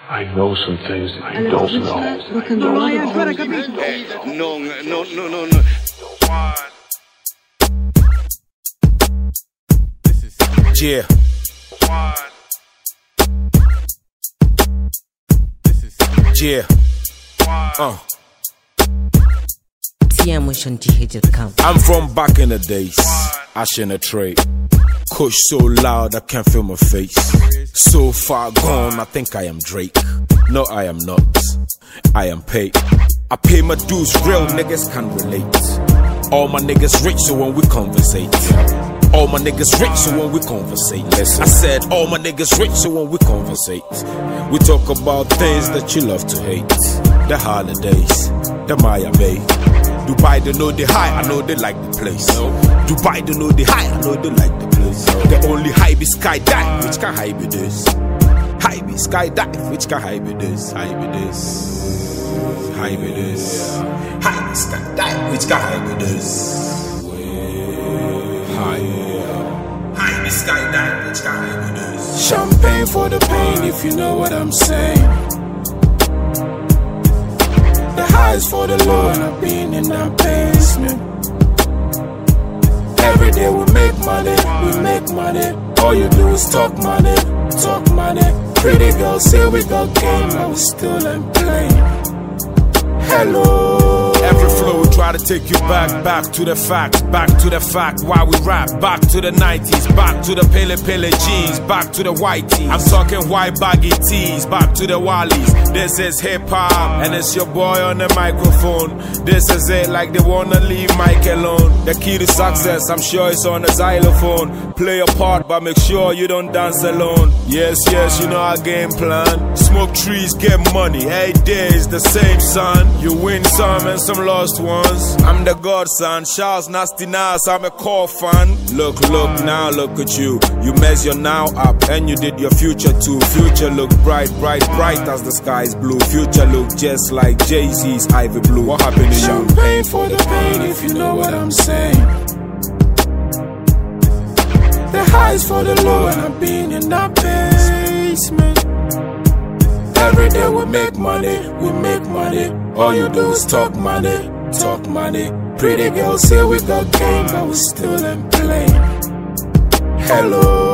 I know some things that you don't know. No. Yeah. Yeah. I'm from back in the days. Ash in a tray. Kush so loud I can't feel my face. So far gone, I think I am Drake. No, I am not. I am paid. I pay my dues, real niggas can relate. All my niggas rich, so when we conversate. All my niggas rich, so when we conversate. Listen. I said, all my niggas rich, so when we conversate. We talk about things that you love to hate. The holidays, the Miami. Dubai, they know the high, I know they like the place. Dubai, they know the high, I know they like the place. The only high be skydive, which can high be this. High be skydive, which can high be this. High be this. High be this. High be skydive, which can high be this. High be skydive, which can high be this. Champagne for the pain, if you know what I'm saying. The highs for the low, and I've been in that basement. Every day we make money. All you do is talk money. Pretty girls say we got game, but we still ain't playing. Hello. Every flow try to take you back to the fact, why we rap, back to the 90s, back to the pele jeans, back to the white tees. I'm talking white baggy tees, back to the wallies. This is hip hop, and it's your boy on the microphone. This is it, like they wanna leave Mike alone. The key to success, I'm sure it's on the xylophone. Play a part, but make sure you don't dance alone. Yes, you know our game plan. Smoke trees, get money, every day is the same, son. You win some and some lost ones. I'm the godson, Charles Nasty Nas, I'm a core fan. Look now, look at you. You mess your now up, and you did your future too. Future look bright as the sky is blue. Future look just like Jay-Z's Ivy Blue. What happened to you? Champagne for the pain, if you know what I'm saying. The highs for the low, and I've been in that basement. Every day we make money. All you do is talk money. Pretty girls say we got game, but we still ain't playing. Hello.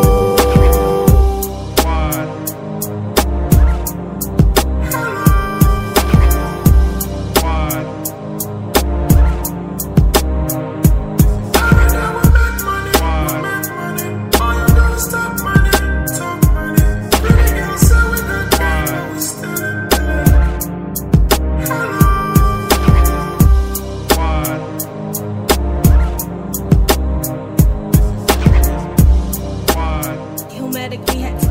We had